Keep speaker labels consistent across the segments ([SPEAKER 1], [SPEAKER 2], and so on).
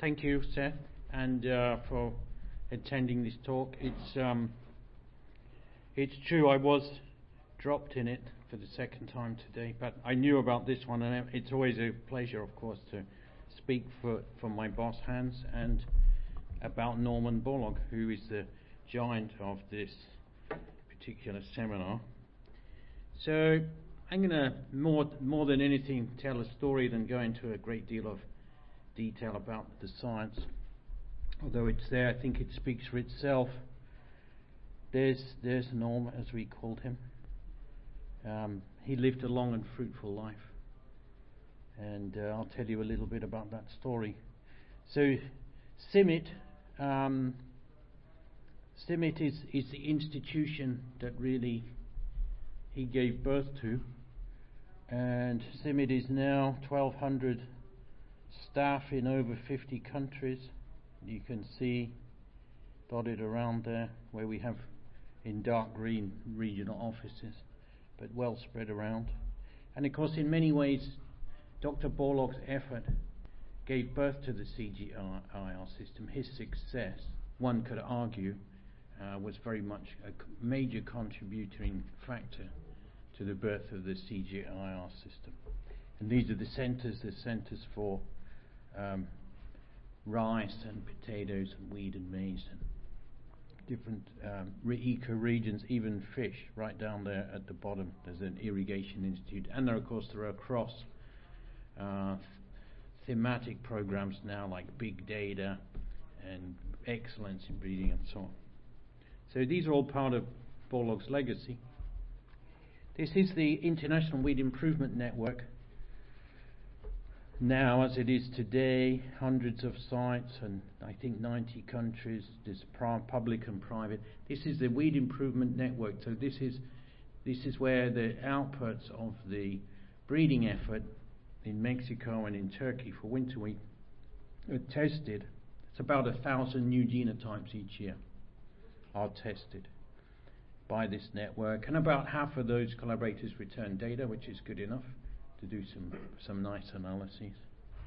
[SPEAKER 1] Thank you, Seth, and for attending this talk. It's true I was dropped in it for the second time today, but I knew about this one, and it's always a pleasure, of course, to speak for my boss Hans and about Norman Borlaug, who is the giant of this particular seminar. So I'm going to more than anything tell a story than go into a great deal of detail about the science. Although it's there, I think it speaks for itself. There's Norm, as we called him. He lived a long and fruitful life, and I'll tell you a little bit about that story. So CIMMYT is the institution that really he gave birth to, and CIMMYT is now 1,200 staff in over 50 countries. You can see dotted around there where we have in dark green regional offices, but well spread around. And of course, in many ways, Dr. Borlaug's effort gave birth to the CGIAR system. His success, one could argue, was very much a major contributing factor to the birth of the CGIAR system. And these are the centers for rice and potatoes and wheat and maize and different eco-regions, even fish. Right down there at the bottom there's an irrigation institute, and there are cross thematic programs now like big data and excellence in breeding and so on. So these are all part of Borlaug's legacy. This is the International Weed Improvement Network. Now, as it is today, hundreds of sites and I think 90 countries, there's public and private. This is the Weed Improvement Network. So this is where the outputs of the breeding effort in Mexico and in Turkey for winter wheat are tested. It's about 1,000 new genotypes each year are tested by this network, and about half of those collaborators return data, which is good enough to do some nice analyses.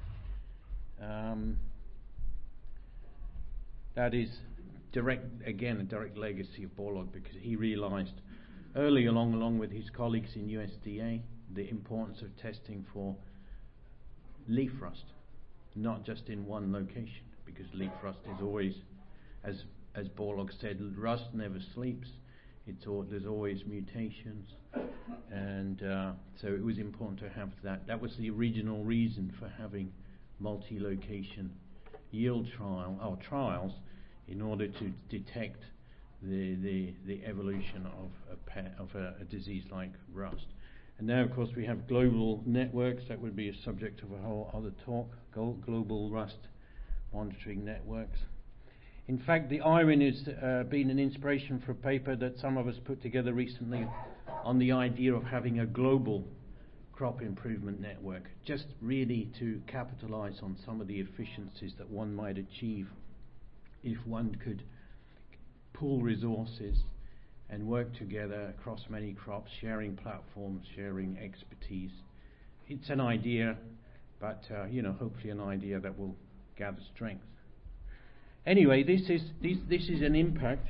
[SPEAKER 1] That is a direct legacy of Borlaug, because he realized early along with his colleagues in USDA the importance of testing for leaf rust, not just in one location, because leaf rust is always, as Borlaug said, rust never sleeps. There's always mutations, and so it was important to have that. That was the original reason for having multi-location yield trials, in order to detect the evolution of a disease like rust. And now, of course, we have global networks. That would be a subject of a whole other talk. Global rust monitoring networks. In fact, the IRIN has been an inspiration for a paper that some of us put together recently on the idea of having a global crop improvement network, just really to capitalize on some of the efficiencies that one might achieve if one could pool resources and work together across many crops, sharing platforms, sharing expertise. It's an idea, but hopefully an idea that will gather strength. Anyway, this is an impact.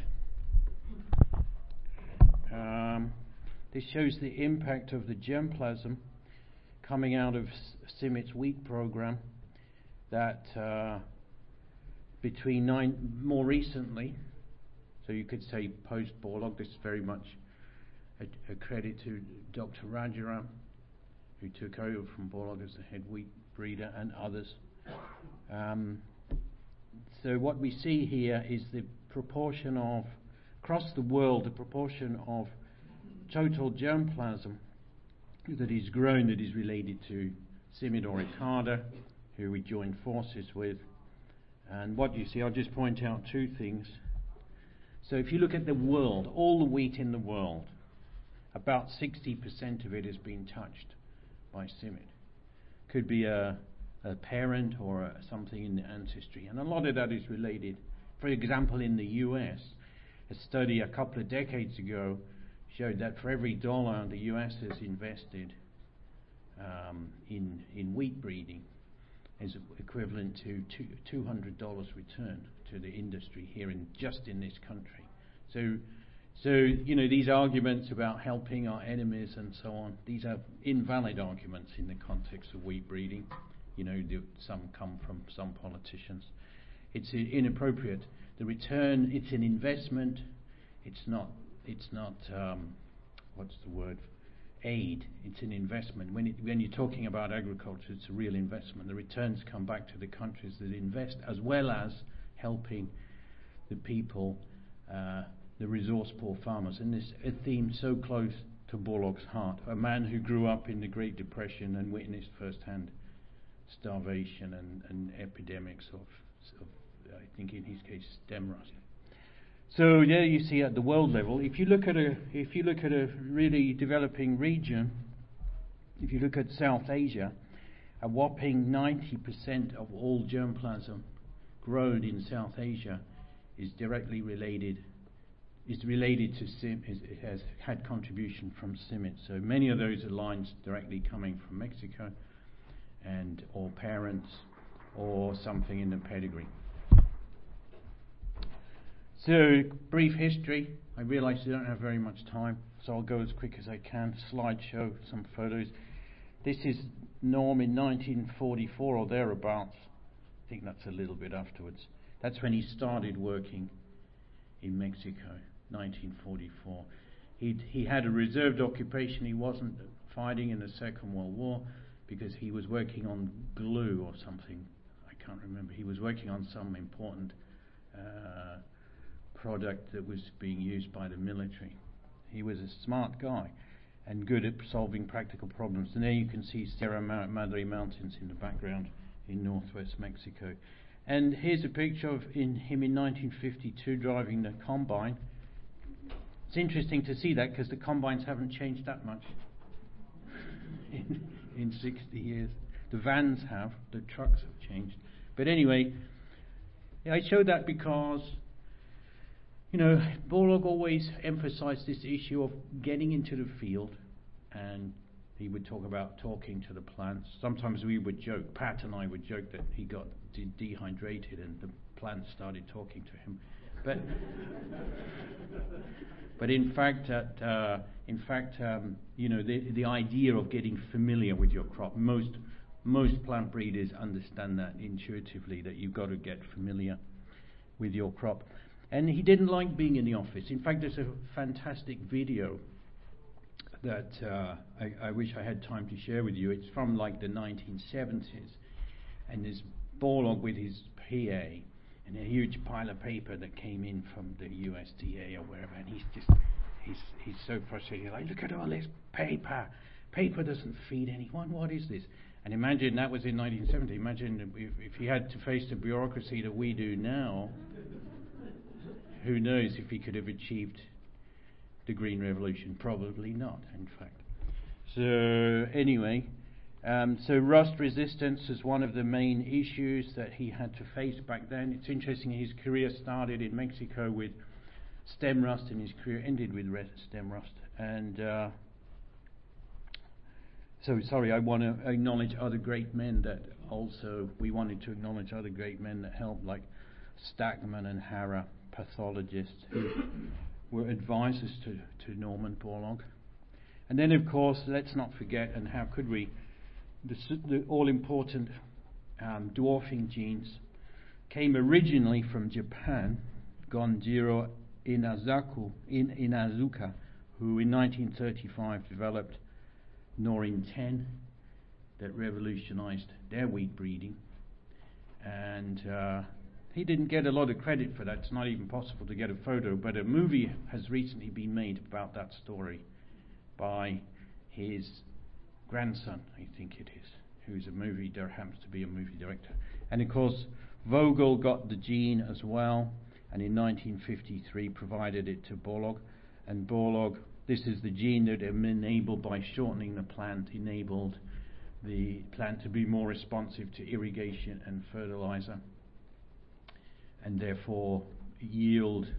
[SPEAKER 1] This shows the impact of the germplasm coming out of CIMMYT's wheat program. That more recently, so you could say post Borlaug, this is very much a credit to Dr. Rajaram, who took over from Borlaug as the head wheat breeder, and others. So what we see here is the proportion of, across the world, the proportion of total germplasm that is grown that is related to CIMMYT auricata, who we joined forces with. And what you see, I'll just point out two things. So if you look at the world, all the wheat in the world, about 60% of it has been touched by CIMMYT. Could be a parent or something in the ancestry, and a lot of that is related. For example, in the US, a study a couple of decades ago showed that for every dollar the US has invested in wheat breeding, is equivalent to $200 return to the industry here just in this country. So these arguments about helping our enemies and so on, these are invalid arguments in the context of wheat breeding. Some come from some politicians. It's inappropriate. The return, it's an investment. It's not what's the word? Aid. It's an investment. When you're talking about agriculture, it's a real investment. The returns come back to the countries that invest, as well as helping the people, the resource poor farmers. And this is a theme so close to Borlaug's heart. A man who grew up in the Great Depression and witnessed firsthand starvation and epidemics of I think in his case stem rust. So there you see at the world level, if you look at a really developing region, if you look at South Asia, a whopping 90% of all germplasm grown in South Asia is related to it has had contribution from CIMMYT. So many of those are lines directly coming from Mexico, or parents, or something in the pedigree. So, brief history. I realise you don't have very much time, so I'll go as quick as I can. Slideshow, some photos. This is Norm in 1944 or thereabouts. I think that's a little bit afterwards. That's when he started working in Mexico, 1944. He had a reserved occupation. He wasn't fighting in the Second World War because he was working on glue or something. I can't remember. He was working on some important product that was being used by the military. He was a smart guy and good at solving practical problems. And there you can see Sierra Madre Mountains in the background in northwest Mexico. And here's a picture of him in 1952 driving the combine. It's interesting to see that because the combines haven't changed that much in 60 years. The vans have, the trucks have changed. But anyway, I show that because Borlaug always emphasized this issue of getting into the field, and he would talk about talking to the plants. Sometimes we would joke, Pat and I would joke that he got dehydrated and the plants started talking to him. But in fact, the idea of getting familiar with your crop, most plant breeders understand that intuitively, that you've got to get familiar with your crop. And he didn't like being in the office. In fact, there's a fantastic video that I wish I had time to share with you. It's from like the 1970s, and there's Borlaug with his PA and a huge pile of paper that came in from the USDA or wherever, and he's so frustrated. Like, look at all this paper. Paper doesn't feed anyone. What is this? And imagine that was in 1970. Imagine if he had to face the bureaucracy that we do now. Who knows if he could have achieved the Green Revolution? Probably not, in fact. So anyway, so rust resistance is one of the main issues that he had to face back then. It's interesting, his career started in Mexico with stem rust, and his career ended with stem rust. And I want to acknowledge other great men that also, we wanted to acknowledge other great men that helped, like Stackman and Harrah, pathologists who were advisors to Norman Borlaug. And then, of course, let's not forget, and how could we, the all-important dwarfing genes came originally from Japan. Gonjiro Inazuka, who in 1935 developed Norin 10 that revolutionized their wheat breeding. And he didn't get a lot of credit for that. It's not even possible to get a photo, but a movie has recently been made about that story by his grandson, I think it is, who's happens to be a movie director. And of course, Vogel got the gene as well, and in 1953 provided it to Borlaug. And Borlaug, this is the gene that enabled, by shortening the plant, enabled the plant to be more responsive to irrigation and fertilizer, and therefore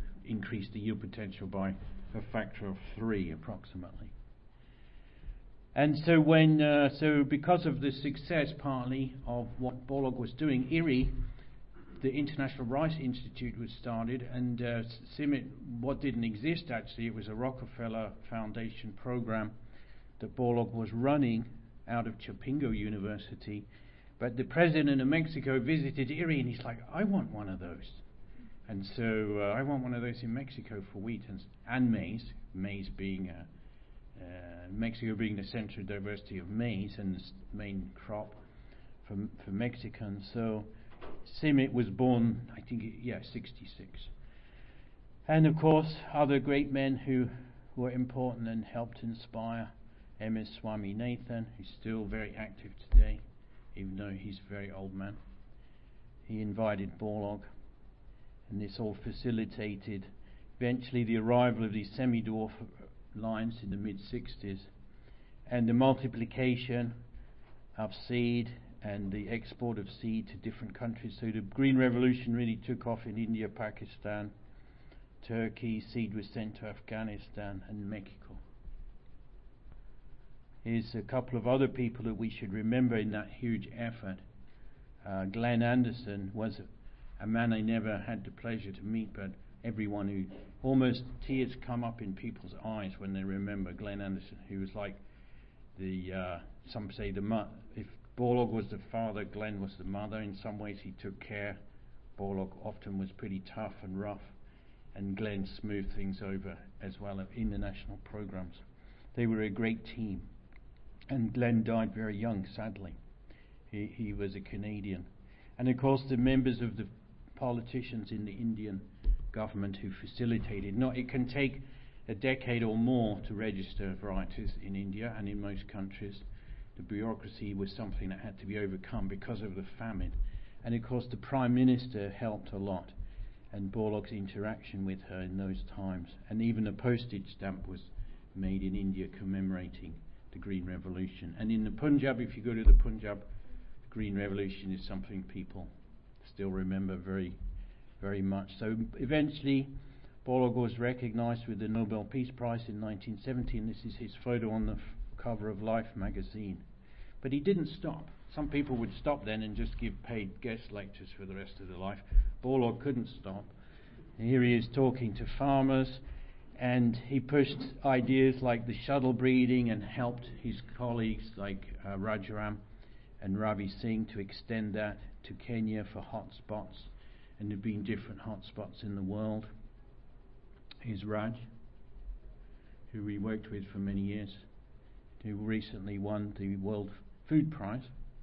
[SPEAKER 1] increased the yield potential by a factor of 3 approximately. And so because of the success partly of what Borlaug was doing, IRI, the International Rice Institute, was started, and CIMMYT, what didn't exist actually, it was a Rockefeller Foundation program that Borlaug was running out of Chapingo University. But the president of Mexico visited IRI, and he's like, I want one of those. And so I want one of those in Mexico for wheat and maize. Maize being Mexico being the central diversity of maize and the main crop for Mexicans. So CIMMYT was born, I think, 66. And of course, other great men who were important and helped inspire M.S. Swaminathan, who's still very active today, even though he's a very old man. He invited Borlaug, and this all facilitated eventually the arrival of these semi-dwarf lines in the mid-60s, and the multiplication of seed and the export of seed to different countries. So the Green Revolution really took off in India, Pakistan, Turkey. Seed was sent to Afghanistan and Mexico. Here's a couple of other people that we should remember in that huge effort. Glenn Anderson was a man I never had the pleasure to meet, but everyone who almost tears come up in people's eyes when they remember Glenn Anderson, who was like some say if Borlaug was the father, Glenn was the mother. In some ways he took care. Borlaug often was pretty tough and rough, and Glenn smoothed things over as well in the national programs. They were a great team, and Glenn died very young, sadly. He was a Canadian. And of course the members of the politicians in the Indian government who facilitated. It can take a decade or more to register varieties in India and in most countries. The bureaucracy was something that had to be overcome because of the famine. And of course the Prime Minister helped a lot, and Borlaug's interaction with her in those times. And even a postage stamp was made in India commemorating the Green Revolution. And in the Punjab, if you go to the Punjab, the Green Revolution is something people still remember very, very much. So eventually Borlaug was recognized with the Nobel Peace Prize in 1970, and this is his photo on the cover of Life magazine. But he didn't stop. Some people would stop then and just give paid guest lectures for the rest of their life. Borlaug couldn't stop. And here he is talking to farmers, and he pushed ideas like the shuttle breeding and helped his colleagues like Rajaram and Ravi Singh to extend that to Kenya for hotspots, and there have been different hotspots in the world. Here's Raj, who we worked with for many years, who recently won the World Food Prize.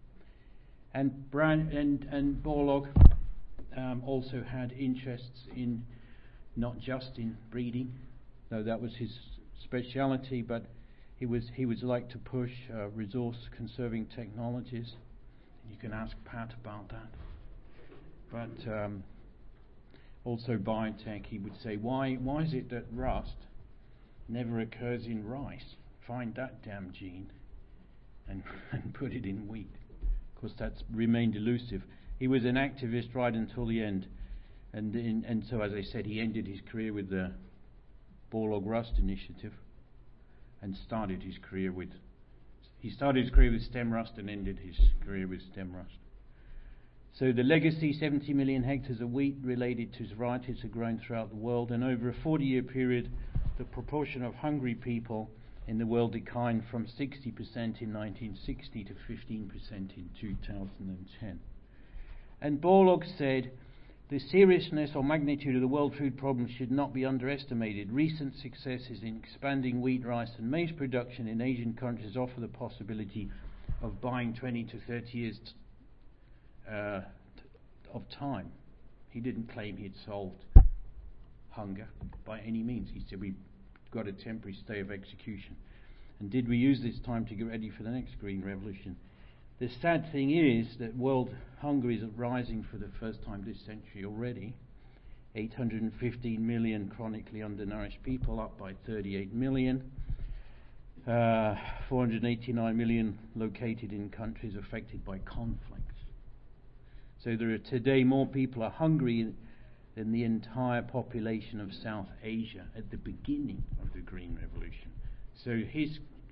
[SPEAKER 1] And Borlaug also had interests in not just in breeding, though that was his speciality, but he was like to push resource conserving technologies. You can ask Pat about that. But also biotech, he would say, why is it that rust never occurs in rice? Find that damn gene and put it in wheat. Of course, that's remained elusive. He was an activist right until the end, and so, as I said, he ended his career with the Borlaug Rust Initiative, and started his career with stem rust and ended his career with stem rust. So the legacy, 70 million hectares of wheat related to his varieties are grown throughout the world, and over a 40-year period, the proportion of hungry people in the world declined from 60% in 1960 to 15% in 2010. And Borlaug said, the seriousness or magnitude of the world food problem should not be underestimated. Recent successes in expanding wheat, rice and maize production in Asian countries offer the possibility of buying 20 to 30 years of time. He didn't claim he'd solved hunger by any means. He said we've got a temporary stay of execution. And did we use this time to get ready for the next Green Revolution? The sad thing is that world hunger is rising for the first time this century already. 815 million chronically undernourished people, up by 38 million. 489 million located in countries affected by conflicts. So there are today more people are hungry than the entire population of South Asia at the beginning of the Green Revolution. So his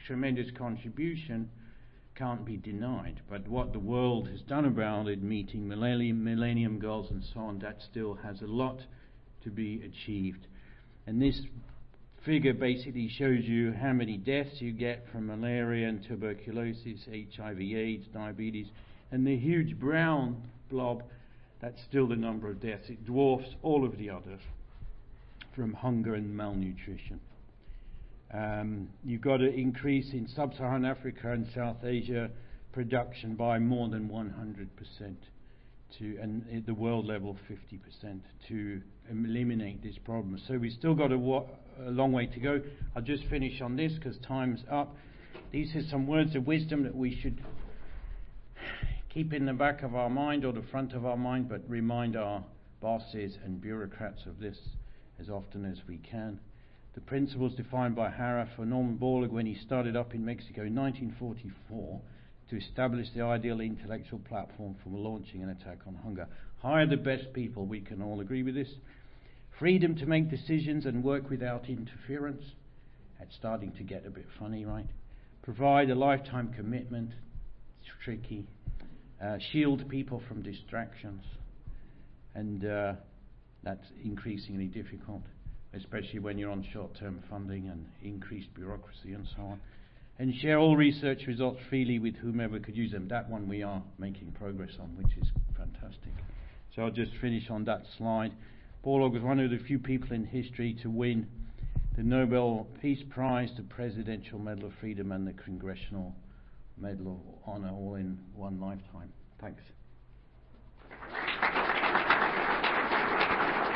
[SPEAKER 1] tremendous contribution can't be denied. But what the world has done about it, meeting millennium goals and so on, that still has a lot to be achieved. And this figure basically shows you how many deaths you get from malaria and tuberculosis, HIV/AIDS, diabetes, and the huge brown blob, that's still the number of deaths. It dwarfs all of the others from hunger and malnutrition. You've got to increase in sub-Saharan Africa and South Asia production by more than 100% and at the world level 50% to eliminate this problem. So we've still got a long way to go. I'll just finish on this because time's up. These are some words of wisdom that we should keep in the back of our mind or the front of our mind, but remind our bosses and bureaucrats of this as often as we can. The principles defined by Harrah for Norman Borlaug when he started up in Mexico in 1944 to establish the ideal intellectual platform for launching an attack on hunger. Hire the best people, we can all agree with this. Freedom to make decisions and work without interference. That's starting to get a bit funny, right? Provide a lifetime commitment. It's tricky. Shield people from distractions. And that's increasingly difficult, especially when you're on short-term funding and increased bureaucracy and so on. And share all research results freely with whomever could use them. That one we are making progress on, which is fantastic. So I'll just finish on that slide. Borlaug was one of the few people in history to win the Nobel Peace Prize, the Presidential Medal of Freedom, and the Congressional Medal of Honor all in one lifetime. Thanks.